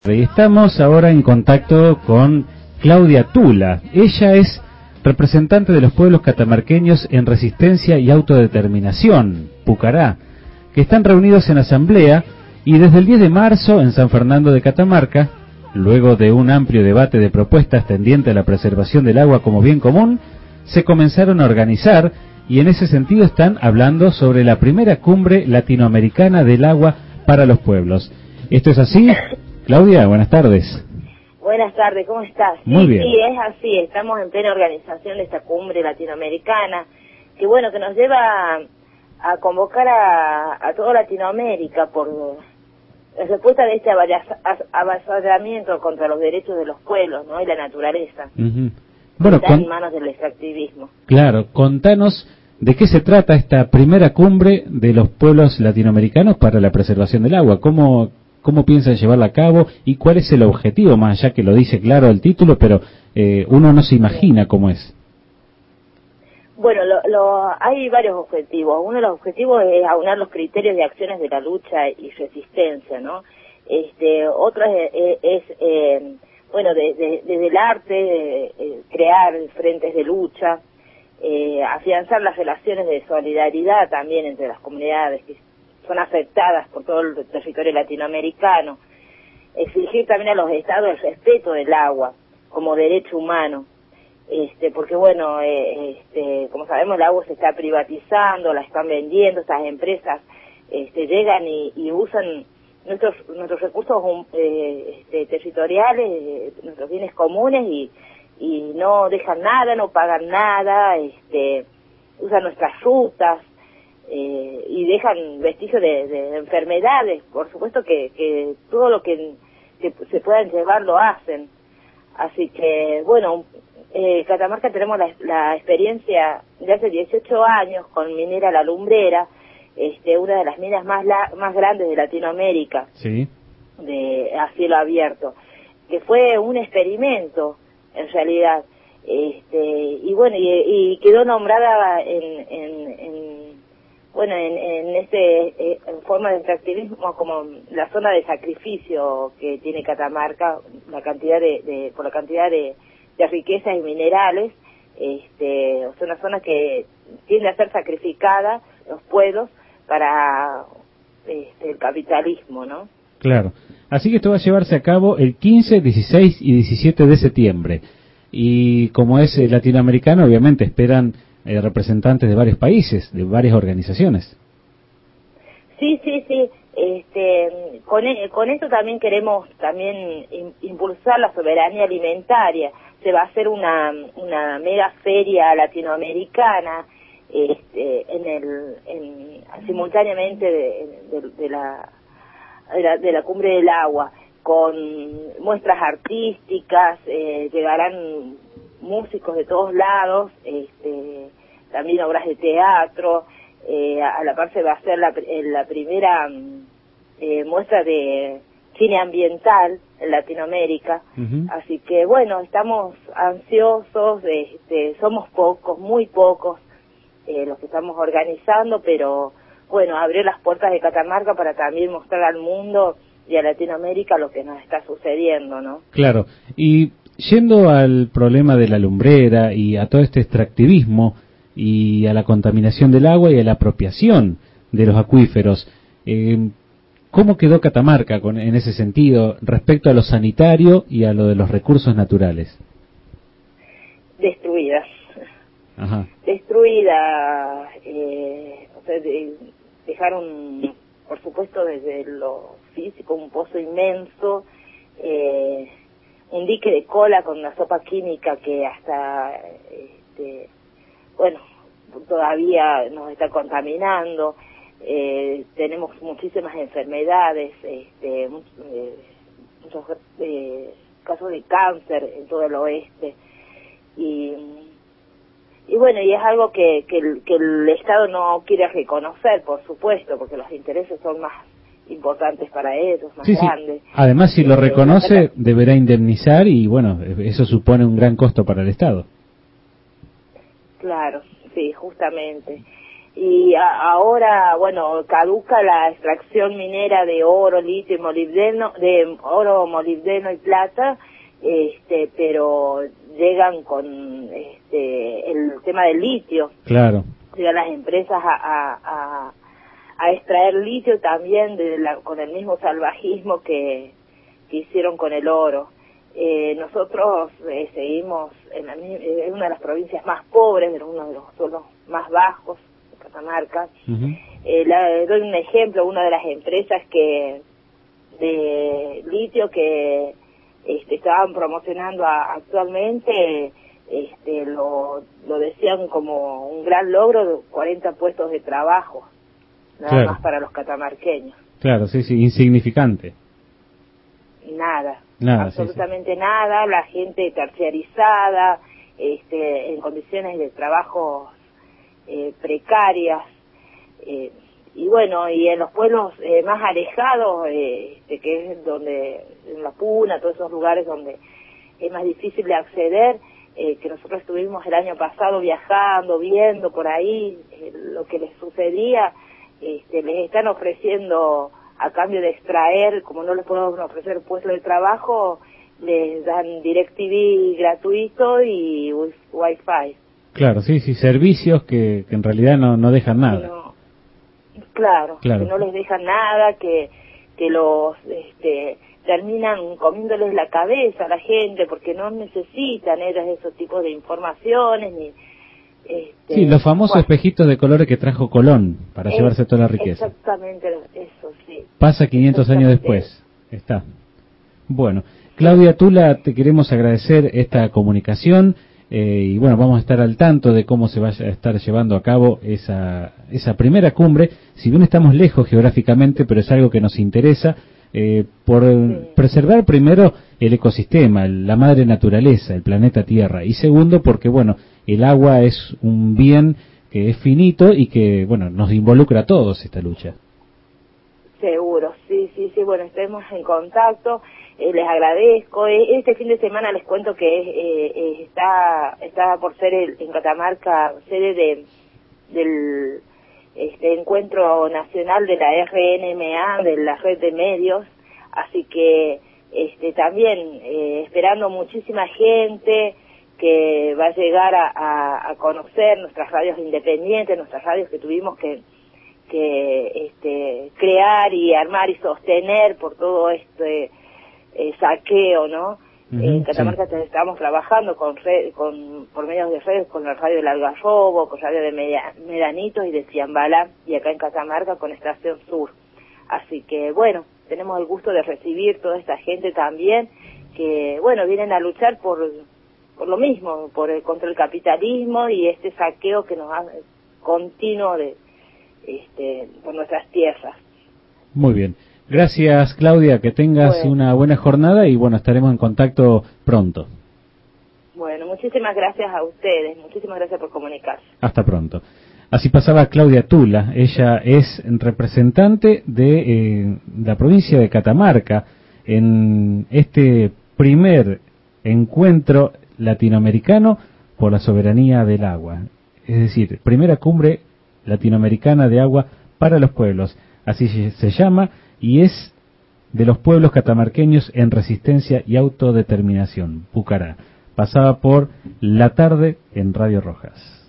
Y estamos ahora en contacto con Claudia Tula. Ella es representante de los pueblos catamarqueños en Resistencia y Autodeterminación, Pucará, que están reunidos en asamblea y desde el 10 de marzo en San Fernando de Catamarca, luego de un amplio debate de propuestas tendiente a la preservación del agua como bien común, se comenzaron a organizar y en ese sentido están hablando sobre la primera cumbre latinoamericana del agua para los pueblos. ¿Esto es así? Claudia, buenas tardes. Buenas tardes, ¿cómo estás? Muy bien. Sí, es así, estamos en plena organización de esta cumbre latinoamericana, que bueno, que nos lleva a convocar a toda Latinoamérica por la respuesta de este avasallamiento contra los derechos de los pueblos, ¿no? Y la naturaleza. Bueno, está en manos del extractivismo. Claro, contanos de qué se trata esta primera cumbre de los pueblos latinoamericanos para la preservación del agua. ¿Cómo piensan llevarla a cabo y cuál es el objetivo, más allá que lo dice claro el título, pero uno no se imagina cómo es? Bueno, hay varios objetivos. Uno de los objetivos es aunar los criterios de acciones de la lucha y resistencia, ¿no? Otro es bueno, desde el arte, crear frentes de lucha, afianzar las relaciones de solidaridad también entre las comunidades que son afectadas por todo el territorio latinoamericano, exigir también a los estados el respeto del agua como derecho humano, porque bueno, como sabemos el agua se está privatizando, la están vendiendo, estas empresas llegan y usan nuestros recursos territoriales, nuestros bienes comunes y no dejan nada, no pagan nada, usan nuestras rutas, y dejan vestigios de enfermedades. Por supuesto que todo lo que se puedan llevar lo hacen. Así que, bueno, Catamarca tenemos la experiencia de hace 18 años con Minera La Lumbrera, una de las minas más grandes de Latinoamérica, sí, a cielo abierto, que fue un experimento, en realidad. Y bueno, y quedó nombrada en forma de extractivismo como la zona de sacrificio que tiene Catamarca, por la cantidad de riquezas y minerales. Es una zona que tiende a ser sacrificada, los pueblos, para el capitalismo, ¿no? Claro. Así que esto va a llevarse a cabo el 15, 16 y 17 de septiembre. Y como es latinoamericano, obviamente esperan representantes de varios países, de varias organizaciones. Sí. Con esto también queremos impulsar la soberanía alimentaria. Se va a hacer una mega feria latinoamericana simultáneamente de la cumbre del agua, con muestras artísticas, llegarán músicos de todos lados, también obras de teatro, a la par se va a hacer la primera muestra de cine ambiental en Latinoamérica. Así que bueno, estamos ansiosos, somos pocos, muy pocos los que estamos organizando, pero bueno, abrir las puertas de Catamarca para también mostrar al mundo y a Latinoamérica lo que nos está sucediendo, ¿no? Claro, y yendo al problema de la lumbrera y a todo este extractivismo y a la contaminación del agua y a la apropiación de los acuíferos, ¿cómo quedó Catamarca en ese sentido respecto a lo sanitario y a lo de los recursos naturales? Destruida. Ajá. Destruida. Dejaron, por supuesto, desde lo físico, un pozo inmenso, un dique de cola con una sopa química que hasta, todavía nos está contaminando. Tenemos muchísimas enfermedades, muchos casos de cáncer en todo el oeste. Y bueno, y es algo que el Estado no quiere reconocer, por supuesto, porque los intereses son más importantes para ellos, más grandes. Además, si lo reconoce, deberá indemnizar y, bueno, eso supone un gran costo para el Estado. Claro, sí, justamente. y ahora, bueno, caduca la extracción minera de oro, litio y molibdeno, de oro, molibdeno y plata, pero llegan con el tema del litio. Claro. Llegan las empresas a extraer litio también con el mismo salvajismo que hicieron con el oro. Nosotros seguimos en una de las provincias más pobres, en uno de los suelos más bajos, Catamarca. Le doy un ejemplo, una de las empresas de litio que estaban promocionando actualmente, lo decían como un gran logro, de 40 puestos de trabajo, nada más para los catamarqueños. Claro, sí, insignificante. Nada, absolutamente nada, la gente terciarizada, en condiciones de trabajo precarias, y bueno, y en los pueblos más alejados, que es donde, en La Puna, todos esos lugares donde es más difícil de acceder, que nosotros estuvimos el año pasado viajando, viendo por ahí lo que les sucedía, les están ofreciendo, a cambio de extraer, como no les podemos ofrecer puestos de trabajo, les dan DirecTV gratuito y Wi-Fi. Claro, sí, servicios que en realidad no dejan nada. Claro, que no les dejan nada, que los terminan comiéndoles la cabeza a la gente, porque no necesitan esos tipos de informaciones, ni... sí, los famosos espejitos de colores que trajo Colón para llevarse toda la riqueza. Exactamente, eso sí. Pasa 500 años después. Está. Bueno, Claudia Tula, te queremos agradecer esta comunicación, y bueno, vamos a estar al tanto de cómo se vaya a estar llevando a cabo esa primera cumbre, si bien estamos lejos geográficamente, pero es algo que nos interesa, por preservar primero el ecosistema, la madre naturaleza, el planeta Tierra, y segundo porque, bueno, el agua es un bien que es finito y que, bueno, nos involucra a todos esta lucha. Seguro, sí, bueno, estemos en contacto, les agradezco. Este fin de semana les cuento que está por ser en Catamarca sede del encuentro nacional de la RNMA, de la red de medios, así que también esperando muchísima gente que va a llegar a conocer nuestras radios independientes, nuestras radios que tuvimos que crear y armar y sostener por todo saqueo, ¿no? En Catamarca estamos trabajando por medios de redes con la radio del Algarrobo, con radio de Medanitos y de Ciambalá, y acá en Catamarca con Estación Sur. Así que, bueno, tenemos el gusto de recibir toda esta gente también, que, bueno, vienen a luchar por lo mismo, contra el capitalismo y este saqueo que nos hace continuo por nuestras tierras. Muy bien. Gracias, Claudia, que tengas una buena jornada y, bueno, estaremos en contacto pronto. Bueno, muchísimas gracias a ustedes, muchísimas gracias por comunicarse. Hasta pronto. Así pasaba Claudia Tula, ella es representante de la provincia de Catamarca en este primer encuentro latinoamericano por la soberanía del agua. Es decir, primera cumbre latinoamericana de agua para los pueblos, así se llama, y es de los pueblos catamarqueños en resistencia y autodeterminación, Pucará. Pasaba por la tarde en Radio Rojas.